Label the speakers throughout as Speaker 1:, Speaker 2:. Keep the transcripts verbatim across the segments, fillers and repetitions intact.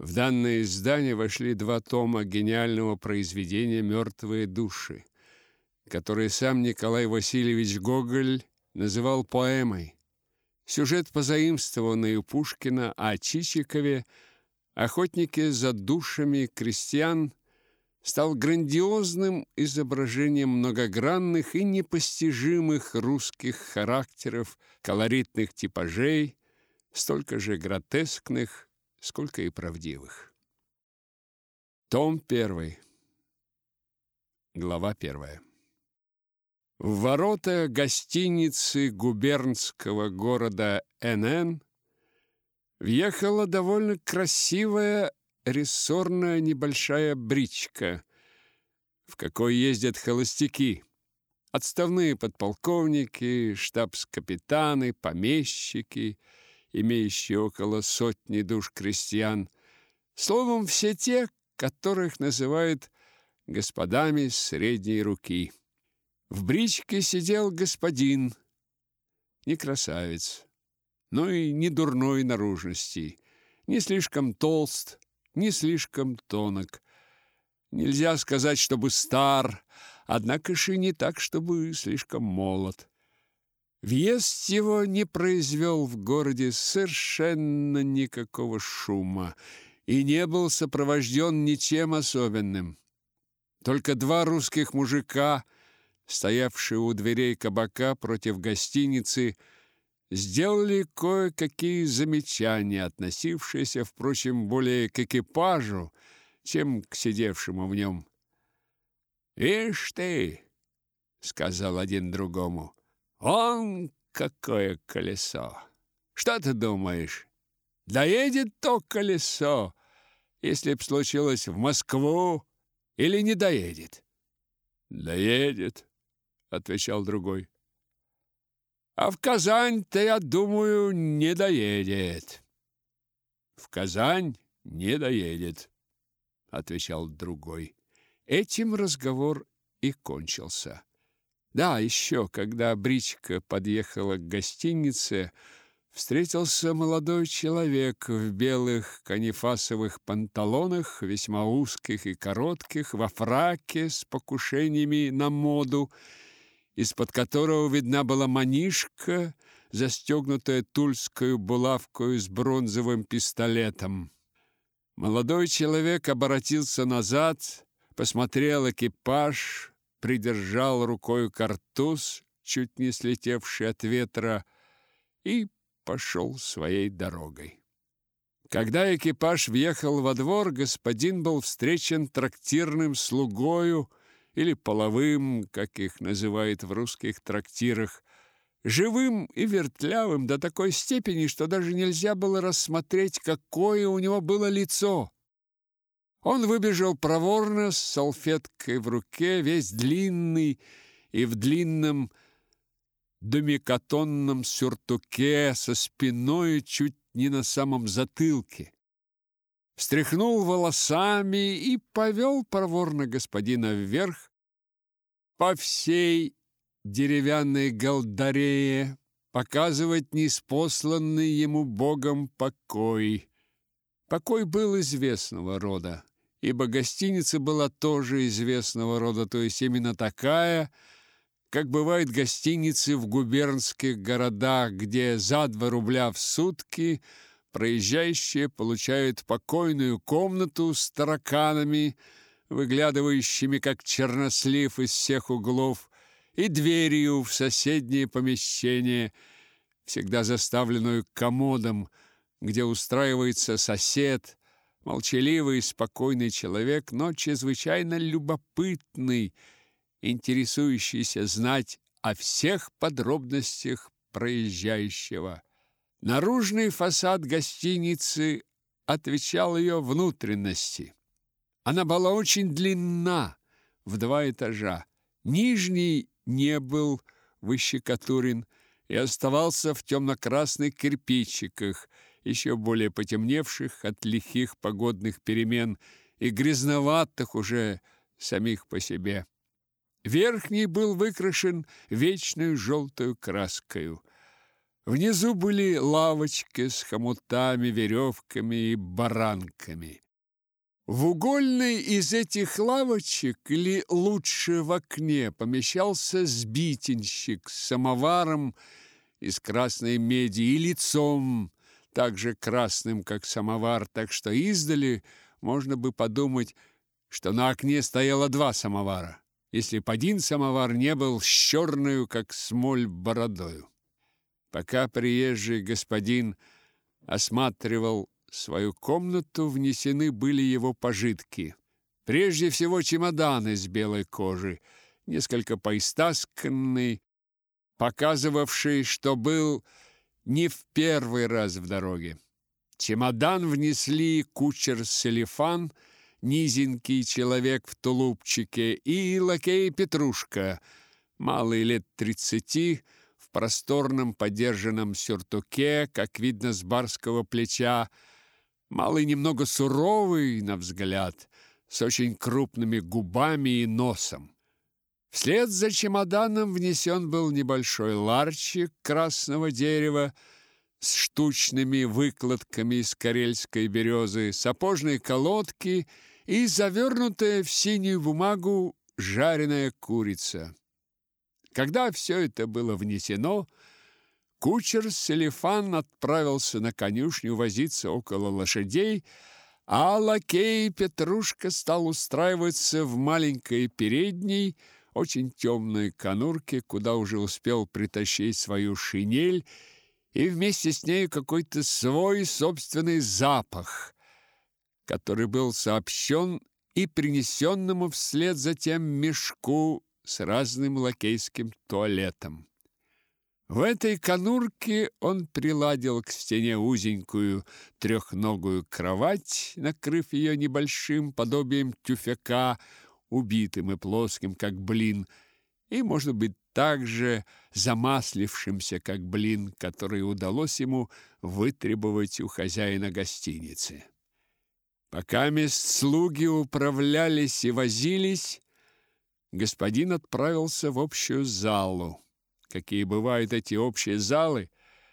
Speaker 1: В данное издание вошли два тома гениального произведения «Мертвые души», которые сам Николай Васильевич Гоголь называл поэмой. Сюжет позаимствованный у Пушкина о Чичикове, охотнике за душами крестьян, стал грандиозным изображением многогранных и непостижимых русских характеров, колоритных типажей, столько же гротескных, сколько и правдивых. Том первый. Глава первая. В ворота гостиницы губернского города Н Н въехала довольно красивая рессорная небольшая бричка, в какой ездят холостяки, отставные подполковники, штабс-капитаны, помещики, имеющие около сотни душ крестьян, словом, все те, которых называют господами средней руки. В бричке сидел господин, не красавец, но и не дурной наружности, не слишком толст, не слишком тонок. Нельзя сказать, чтобы стар, однако же не так, чтобы слишком молод. Въезд его не произвел в городе совершенно никакого шума и не был сопровожден ничем особенным. Только два русских мужика, стоявшие у дверей кабака против гостиницы, сделали кое-какие замечания, относившиеся, впрочем, более к экипажу, чем к сидевшему в нем. «Ишь ты!» — сказал один другому. «Он какое колесо! Что ты думаешь, доедет то колесо, если б случилось в Москву, или не доедет?» «Доедет», — отвечал другой. «А в Казань-то, я думаю, не доедет». «В Казань не доедет», — отвечал другой. Этим разговор и кончился. Да, еще, когда бричка подъехала к гостинице, встретился молодой человек в белых канифасовых панталонах, весьма узких и коротких, во фраке с покушениями на моду, из-под которого видна была манишка, застегнутая тульскою булавкою с бронзовым пистолетом. Молодой человек оборотился назад, посмотрел экипаж, придержал рукой картуз, чуть не слетевший от ветра, и пошел своей дорогой. Когда экипаж въехал во двор, господин был встречен трактирным слугою или половым, как их называют в русских трактирах, живым и вертлявым до такой степени, что даже нельзя было рассмотреть, какое у него было лицо. Он выбежал проворно, с салфеткой в руке, весь длинный и в длинном домикатонном сюртуке, со спиной чуть не на самом затылке. Встряхнул волосами и повел проворно господина вверх по всей деревянной галдарее, показывать ниспосланный ему Богом покой. Покой был известного рода, ибо гостиница была тоже известного рода, то есть именно такая, как бывают гостиницы в губернских городах, где за два рубля в сутки проезжающие получают покойную комнату с тараканами, выглядывающими, как чернослив, из всех углов, и дверью в соседнее помещение, всегда заставленную комодом, где устраивается сосед, молчаливый и спокойный человек, но чрезвычайно любопытный, интересующийся знать о всех подробностях проезжающего. Наружный фасад гостиницы отвечал ее внутренности. Она была очень длинна, в два этажа. Нижний не был выщекотурен и оставался в темно-красных кирпичиках, еще более потемневших от лихих погодных перемен и грязноватых уже самих по себе. Верхний был выкрашен вечной желтою краскою. Внизу были лавочки с хомутами, веревками и баранками. В угольной из этих лавочек, или лучше в окне, помещался сбитенщик с самоваром из красной меди и лицом, также красным, как самовар, так что издали можно бы подумать, что на окне стояло два самовара, если б один самовар не был с черною, как смоль, бородою. Пока приезжий господин осматривал свою комнату, внесены были его пожитки. Прежде всего чемодан из белой кожи, несколько поистасканный, показывавший, что был не в первый раз в дороге. Чемодан внесли кучер Селифан, низенький человек в тулупчике, и лакей Петрушка, малый лет тридцати, в просторном подержанном сюртуке, как видно с барского плеча, малый немного суровый на взгляд, с очень крупными губами и носом. Вслед за чемоданом внесен был небольшой ларчик красного дерева с штучными выкладками из карельской березы, сапожные колодки и завернутая в синюю бумагу жареная курица. Когда все это было внесено, кучер Селифан отправился на конюшню возиться около лошадей, а лакей Петрушка стал устраиваться в маленькой передней, очень темной конурке, куда уже успел притащить свою шинель и вместе с ней какой-то свой собственный запах, который был сообщен и принесенному вслед за тем мешку с разным лакейским туалетом. В этой конурке он приладил к стене узенькую трехногую кровать, накрыв ее небольшим подобием тюфяка, убитым и плоским, как блин, и, может быть, также замаслившимся, как блин, который удалось ему вытребовать у хозяина гостиницы. Пока мест слуги управлялись и возились, господин отправился в общую залу. Какие бывают эти общие залы,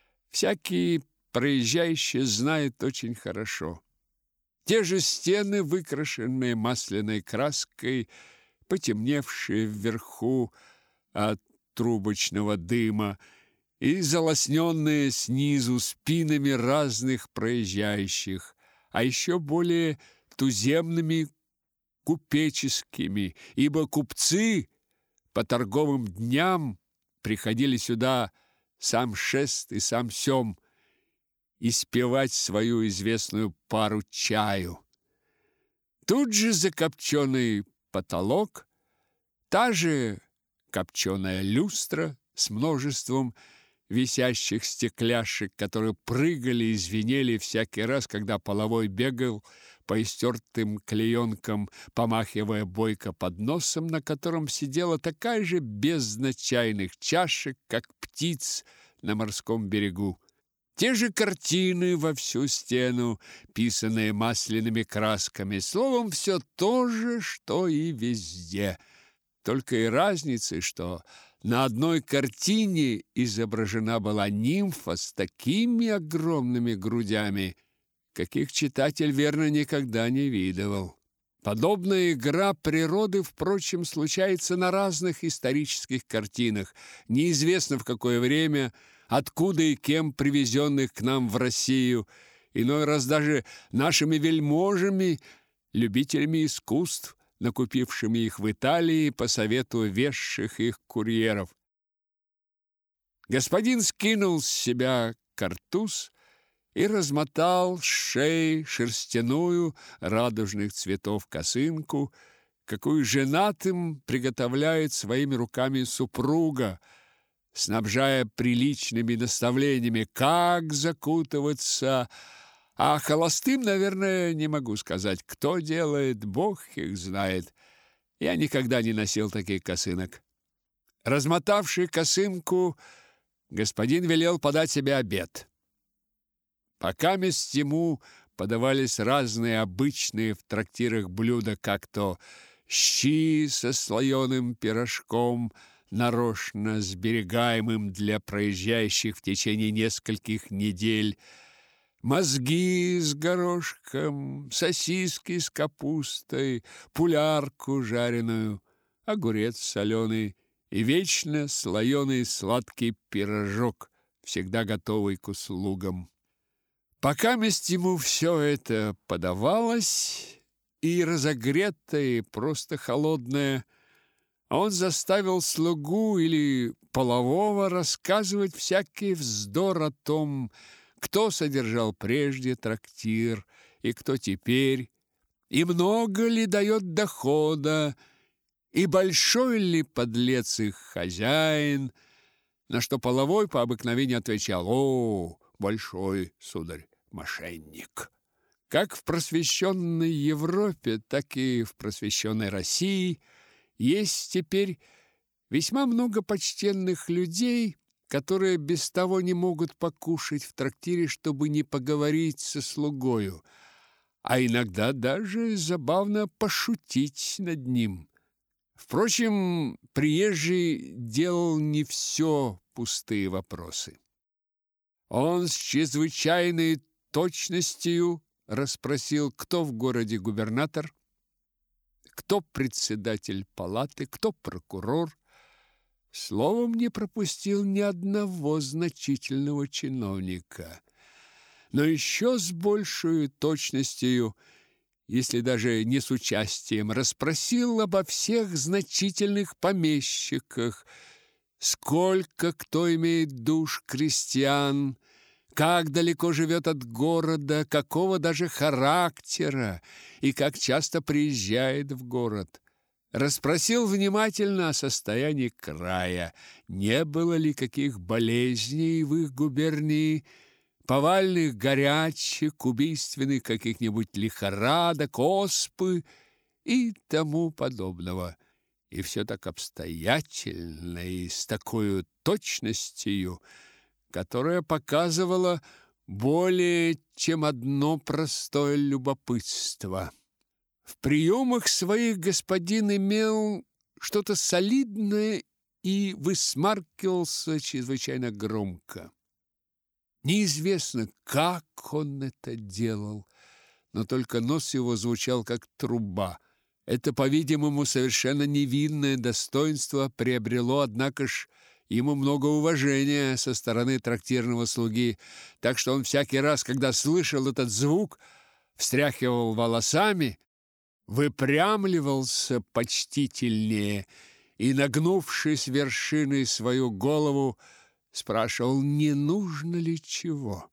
Speaker 1: всякий проезжающий знает очень хорошо. Те же стены, выкрашенные масляной краской, потемневшие вверху от трубочного дыма и залосненные снизу спинами разных проезжающих, а еще более туземными купеческими, ибо купцы по торговым дням приходили сюда сам шест и сам сем испевать свою известную пару чаю. Тут же закопченный потолок, та же копченая люстра с множеством висящих стекляшек, которые прыгали и звенели всякий раз, когда половой бегал по истертым клеенкам, помахивая бойко под носом, на котором сидела такая же бездна чайных чашек, как птиц на морском берегу. Те же картины во всю стену, писанные масляными красками. Словом, все то же, что и везде. Только и разница, что на одной картине изображена была нимфа с такими огромными грудями, каких читатель, верно, никогда не видывал. Подобная игра природы, впрочем, случается на разных исторических картинах, неизвестно в какое время, откуда и кем привезенных к нам в Россию, иной раз даже нашими вельможами, любителями искусств, накупившими их в Италии по совету везших их курьеров. Господин скинул с себя картуз и размотал с шеи шерстяную радужных цветов косынку, какую женатым приготовляет своими руками супруга, снабжая приличными наставлениями, как закутываться, а холостым, наверное, не могу сказать, кто делает, Бог их знает. Я никогда не носил таких косынок. Размотавший косынку, господин велел подать себе обед. Пока месть ему подавались разные обычные в трактирах блюда, как то щи со слоеным пирожком, нарочно сберегаемым для проезжающих в течение нескольких недель, мозги с горошком, сосиски с капустой, пулярку жареную, огурец соленый и вечно слоеный сладкий пирожок, всегда готовый к услугам. Покаместь ему все это подавалось, и разогретое, и просто холодное, он заставил слугу или полового рассказывать всякий вздор о том, кто содержал прежде трактир и кто теперь, и много ли дает дохода, и большой ли подлец их хозяин, на что половой по обыкновению отвечал: «О, большой, сударь, мошенник». Как в просвещенной Европе, так и в просвещенной России есть теперь весьма много почтенных людей, которые без того не могут покушать в трактире, чтобы не поговорить со слугою, а иногда даже забавно пошутить над ним. Впрочем, приезжий делал не все пустые вопросы. Он с чрезвычайной точностью расспросил, кто в городе губернатор, кто председатель палаты, кто прокурор. Словом, не пропустил ни одного значительного чиновника. Но еще с большей точностью, если даже не с участием, расспросил обо всех значительных помещиках, сколько кто имеет душ крестьян, как далеко живет от города, какого даже характера и как часто приезжает в город. Расспросил внимательно о состоянии края, не было ли каких болезней в их губернии, повальных горячек, убийственных каких-нибудь лихорадок, оспы и тому подобного. И все так обстоятельно и с такой точностью, которая показывала более чем одно простое любопытство. В приемах своих господин имел что-то солидное и высмаркивался чрезвычайно громко. Неизвестно, как он это делал, но только нос его звучал как труба. Это, по-видимому, совершенно невинное достоинство приобрело, однако ж, ему много уважения со стороны трактирного слуги, так что он всякий раз, когда слышал этот звук, встряхивал волосами, выпрямливался почтительнее и, нагнувшись вершиной свою голову, спрашивал, не нужно ли чего.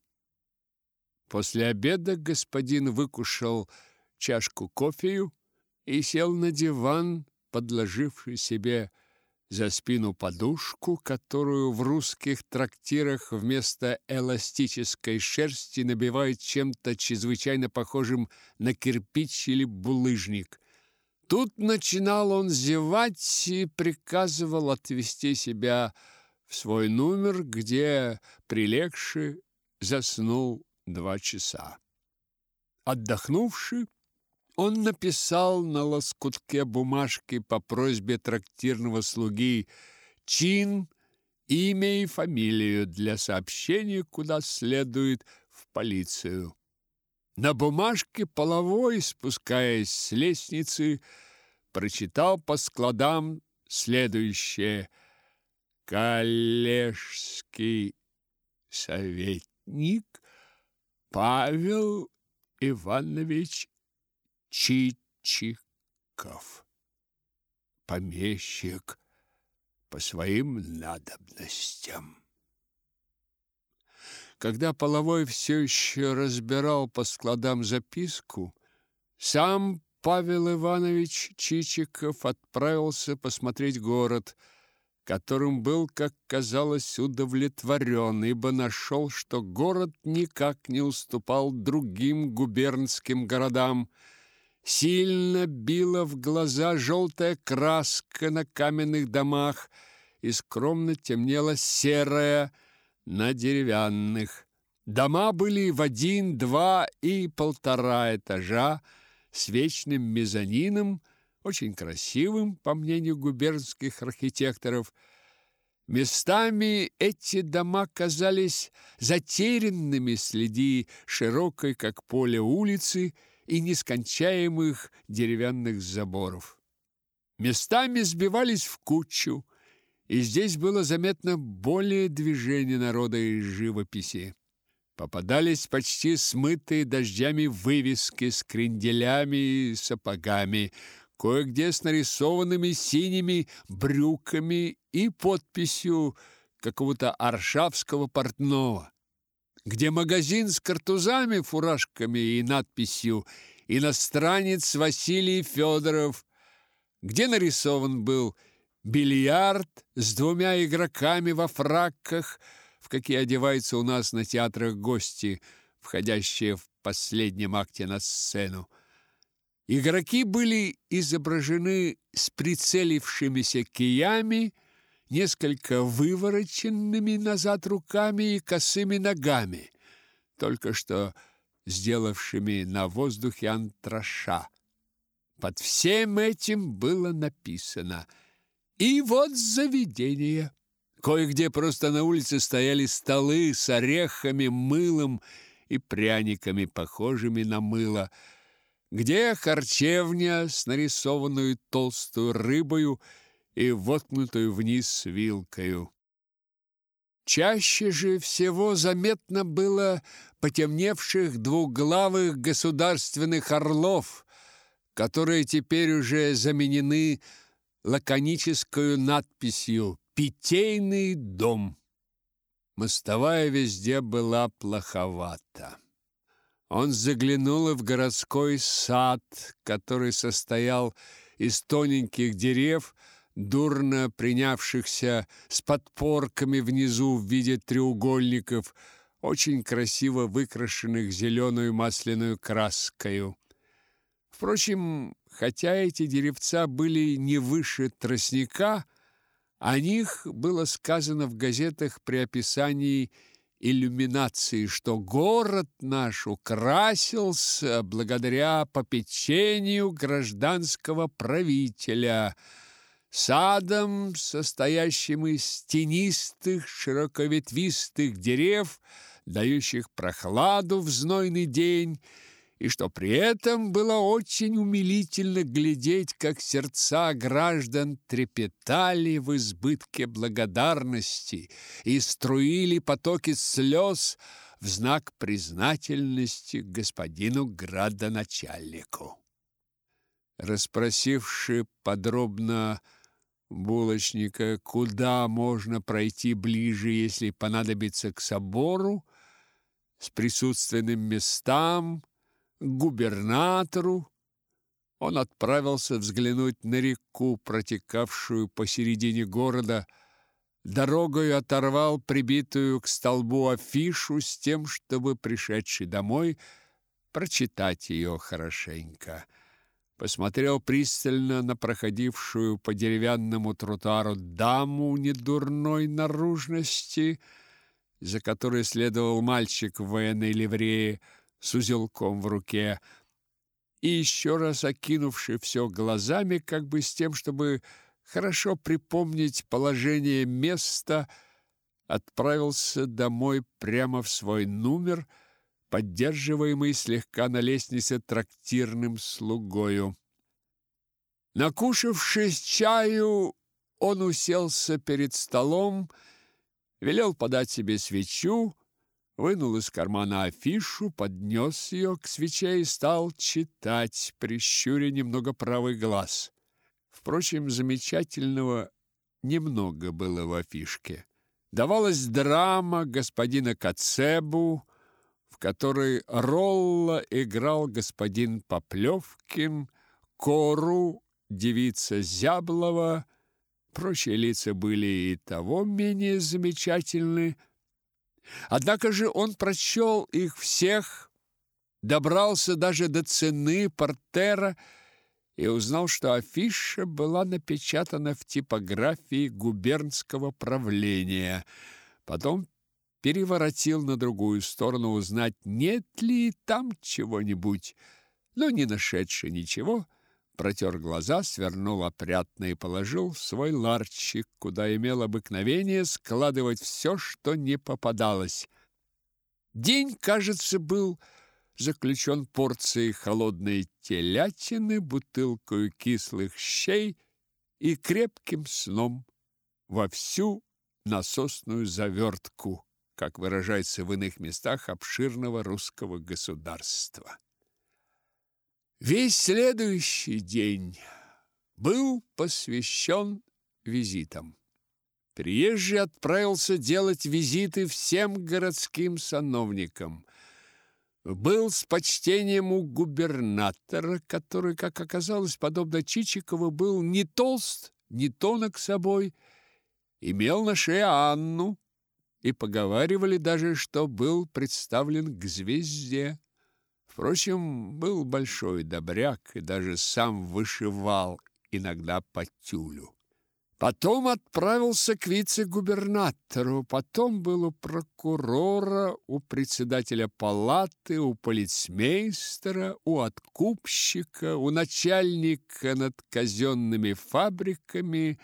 Speaker 1: После обеда господин выкушал чашку кофею и сел на диван, подложивший себе за спину подушку, которую в русских трактирах вместо эластической шерсти набивают чем-то чрезвычайно похожим на кирпич или булыжник. Тут начинал он зевать и приказывал отвести себя в свой номер, где, прилегши, заснул два часа. Отдохнувши, он написал на лоскутке бумажки по просьбе трактирного слуги чин, имя и фамилию для сообщения, куда следует, в полицию. На бумажке половой, спускаясь с лестницы, прочитал по складам следующее: коллежский советник Павел Иванович Чичиков, помещик по своим надобностям. Когда половой все еще разбирал по складам записку, сам Павел Иванович Чичиков отправился посмотреть город, которым был, как казалось, удовлетворен, ибо нашел, что город никак не уступал другим губернским городам. Сильно била в глаза желтая краска на каменных домах, и скромно темнела серая на деревянных. Дома были в один, два и полтора этажа, с вечным мезонином, очень красивым, по мнению губернских архитекторов. Местами эти дома казались затерянными среди широкой, как поле, улицы и нескончаемых деревянных заборов. Местами сбивались в кучу, и здесь было заметно более движения народа и живописи. Попадались почти смытые дождями вывески с кренделями и сапогами, кое-где с нарисованными синими брюками и подписью какого-то аршавского портного, где магазин с картузами, фуражками и надписью «Иностранец Василий Федоров», где нарисован был бильярд с двумя игроками во фраках, в какие одеваются у нас на театрах гости, входящие в последнем акте на сцену. Игроки были изображены с прицелившимися киями, несколько вывороченными назад руками и косыми ногами, только что сделавшими на воздухе антраша. Под всем этим было написано: «И вот заведение». Кое-где просто на улице стояли столы с орехами, мылом и пряниками, похожими на мыло, где харчевня с нарисованную толстую рыбою и воткнутую вниз вилкою. Чаще же всего заметно было потемневших двуглавых государственных орлов, которые теперь уже заменены лаконической надписью «Питейный дом». Мостовая везде была плоховата. Он заглянул и в городской сад, который состоял из тоненьких дерев, дурно принявшихся с подпорками внизу в виде треугольников, очень красиво выкрашенных зеленую масляную краскою. Впрочем, хотя эти деревца были не выше тростника, о них было сказано в газетах при описании иллюминации, что город наш украсился благодаря попечению гражданского правителя, садом, состоящим из тенистых, широковетвистых дерев, дающих прохладу в знойный день, и что при этом было очень умилительно глядеть, как сердца граждан трепетали в избытке благодарности и струили потоки слез в знак признательности господину градоначальнику. Расспросивши подробно булочника, куда можно пройти ближе, если понадобится к собору, с присутственным местам, к губернатору, он отправился взглянуть на реку, протекавшую посередине города, дорогою оторвал прибитую к столбу афишу с тем, чтобы, пришедший домой, прочитать ее хорошенько. Посмотрел пристально на проходившую по деревянному тротуару даму недурной наружности, за которой следовал мальчик в военной ливрее с узелком в руке, и еще раз окинувши все глазами, как бы с тем, чтобы хорошо припомнить положение места, отправился домой прямо в свой номер, поддерживаемый слегка на лестнице трактирным слугою. Накушавшись чаю, он уселся перед столом, велел подать себе свечу, вынул из кармана афишу, поднес ее к свече и стал читать, прищуря немного правый глаз. Впрочем, замечательного немного было в афишке. Давалась драма господина Коцебу, в которой Ролло играл господин Поплевкин, Кору девица Зяблова, прочие лица были и того менее замечательны. Однако же он прочел их всех, добрался даже до цены портера и узнал, что афиша была напечатана в типографии губернского правления. Потом переворотил на другую сторону узнать, нет ли там чего-нибудь, но не нашедши ничего, протер глаза, свернул опрятно и положил в свой ларчик, куда имел обыкновение складывать все, что не попадалось. День, кажется, был заключен порцией холодной телятины, бутылкой кислых щей и крепким сном во всю насосную завертку, как выражается в иных местах обширного русского государства. Весь следующий день был посвящен визитам. Приезжий отправился делать визиты всем городским сановникам. Был с почтением у губернатора, который, как оказалось, подобно Чичикову, был не толст, не тонок собой, имел на шее Анну, и поговаривали даже, что был представлен к звезде. Впрочем, был большой добряк и даже сам вышивал иногда по тюлю. Потом отправился к вице-губернатору, потом был у прокурора, у председателя палаты, у полицмейстера, у откупщика, у начальника над казенными фабриками.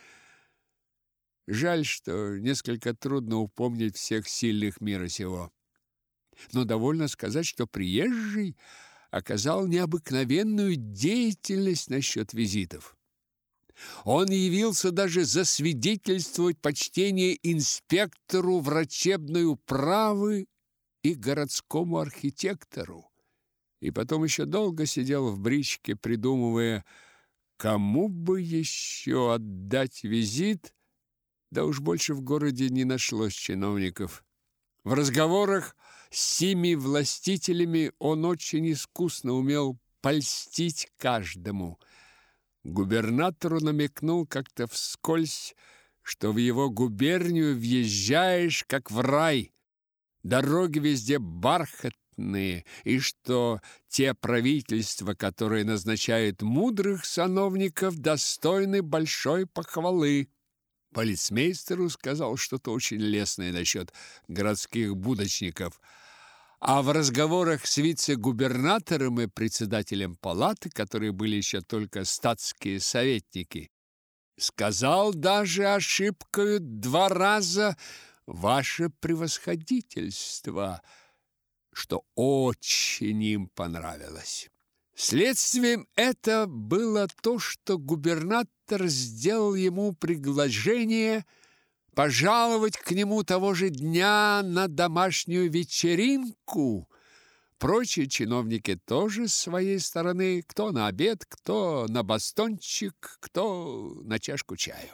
Speaker 1: Жаль, что несколько трудно упомнить всех сильных мира сего. Но довольно сказать, что приезжий оказал необыкновенную деятельность насчет визитов. Он явился даже засвидетельствовать почтение инспектору врачебной управы и городскому архитектору. И потом еще долго сидел в бричке, придумывая, кому бы еще отдать визит, да уж больше в городе не нашлось чиновников. В разговорах с сими властителями он очень искусно умел польстить каждому. Губернатору намекнул как-то вскользь, что в его губернию въезжаешь как в рай, дороги везде бархатные, и что те правительства, которые назначают мудрых сановников, достойны большой похвалы. Полицмейстеру сказал что-то очень лестное насчет городских будочников, а в разговорах с вице-губернатором и председателем палаты, которые были еще только статские советники, сказал даже ошибкою два раза «Ваше превосходительство», что очень им понравилось. Следствием это было то, что губернатор сделал ему предложение пожаловать к нему того же дня на домашнюю вечеринку. Прочие чиновники тоже с своей стороны, кто на обед, кто на бастончик, кто на чашку чаю.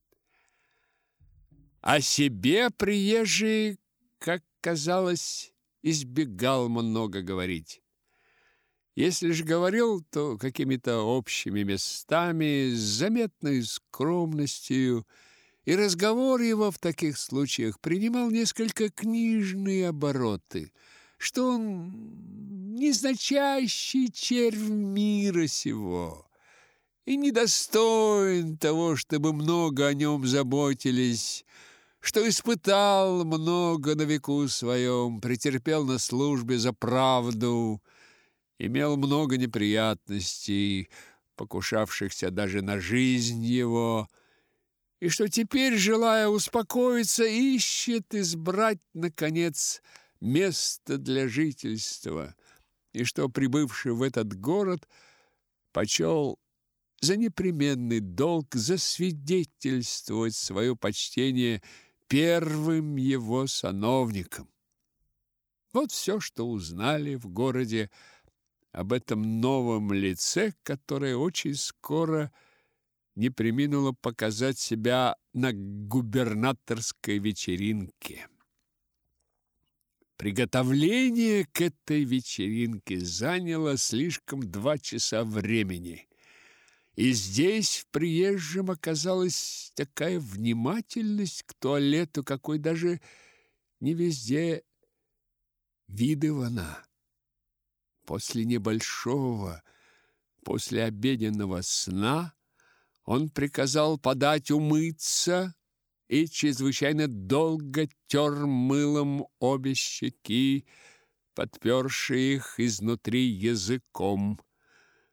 Speaker 1: О себе приезжий, как казалось, избегал много говорить. Если же говорил, то какими-то общими местами, с заметной скромностью, и разговор его в таких случаях принимал несколько книжные обороты, что он незначащий червь мира сего и недостоин того, чтобы много о нем заботились, что испытал много на веку своем, претерпел на службе за правду, имел много неприятностей, покушавшихся даже на жизнь его, и что теперь, желая успокоиться, ищет избрать, наконец, место для жительства, и что, прибывший в этот город, почел за непременный долг засвидетельствовать свое почтение первым его сановникам. Вот все, что узнали в городе об этом новом лице, которое очень скоро не преминуло показать себя на губернаторской вечеринке. Приготовление к этой вечеринке заняло слишком два часа времени. И здесь в приезжем оказалась такая внимательность к туалету, какой даже не везде видывана. После небольшого послеобеденного сна он приказал подать умыться и чрезвычайно долго тер мылом обе щеки, подперши их изнутри языком.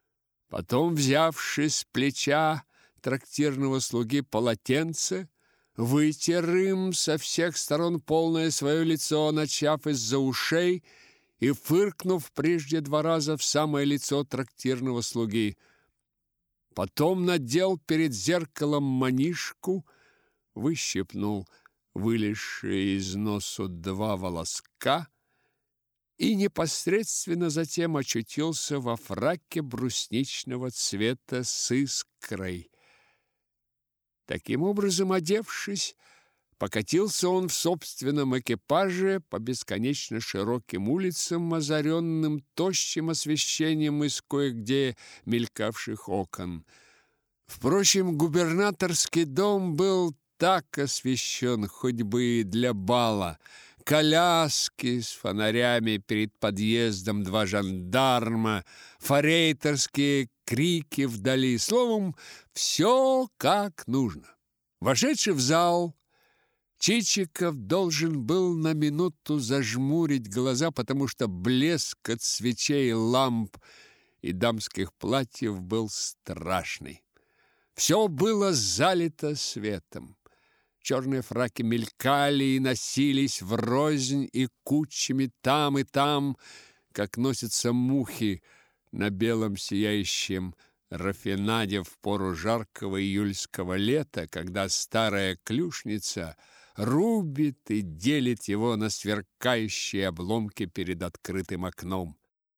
Speaker 1: Потом, взявши с плеча трактирного слуги полотенце, вытер им со всех сторон полное свое лицо, начав из-за ушей и фыркнув прежде два раза в самое лицо трактирного слуги. Потом надел перед зеркалом манишку, выщипнул вылезшие из носу два волоска и непосредственно затем очутился во фраке брусничного цвета с искрой. Таким образом, одевшись, покатился он в собственном экипаже по бесконечно широким улицам, озаренным тощим освещением из кое-где мелькавших окон. Впрочем, губернаторский дом был так освещен, хоть бы и для бала. Коляски с фонарями перед подъездом, два жандарма, форейтерские крики вдали. Словом, все как нужно. Вошедший в зал, Чичиков должен был на минуту зажмурить глаза, потому что блеск от свечей, ламп и дамских платьев был страшный. Все было залито светом. Черные фраки мелькали и носились врознь и кучами там и там, как носятся мухи на белом сияющем рафинаде в пору жаркого июльского лета, когда старая клюшница рубит и делит его на сверкающие обломки перед открытым окном.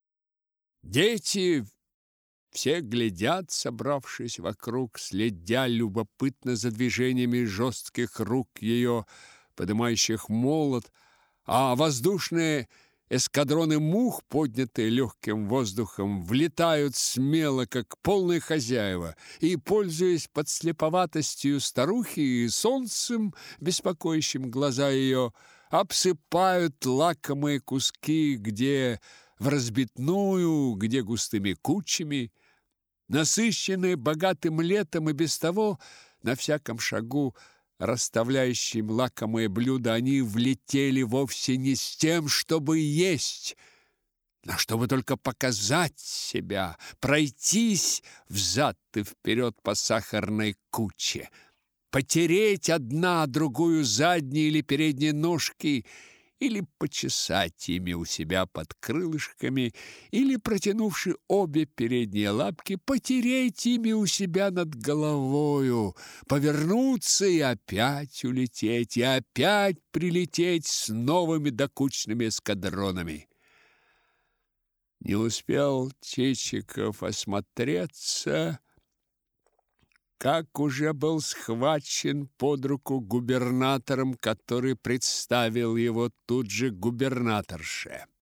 Speaker 1: Дети все глядят, собравшись вокруг, следя любопытно за движениями жестких рук ее, поднимающих молот, а воздушные эскадроны мух, поднятые легким воздухом, влетают смело, как полные хозяева, и, пользуясь подслеповатостью старухи и солнцем, беспокоящим глаза ее, обсыпают лакомые куски, где в разбитную, где густыми кучами. Насыщенные богатым летом и без того на всяком шагу расставляющим лакомые блюда, они влетели вовсе не с тем, чтобы есть, но чтобы только показать себя, пройтись взад и вперед по сахарной куче, потереть одна другую задние или передние ножки, или почесать ими у себя под крылышками, или, протянувши обе передние лапки, потереть ими у себя над головою, повернуться и опять улететь, и опять прилететь с новыми докучными эскадронами. Не успел Чичиков осмотреться, как уже был схвачен под руку губернатором, который представил его тут же губернаторше.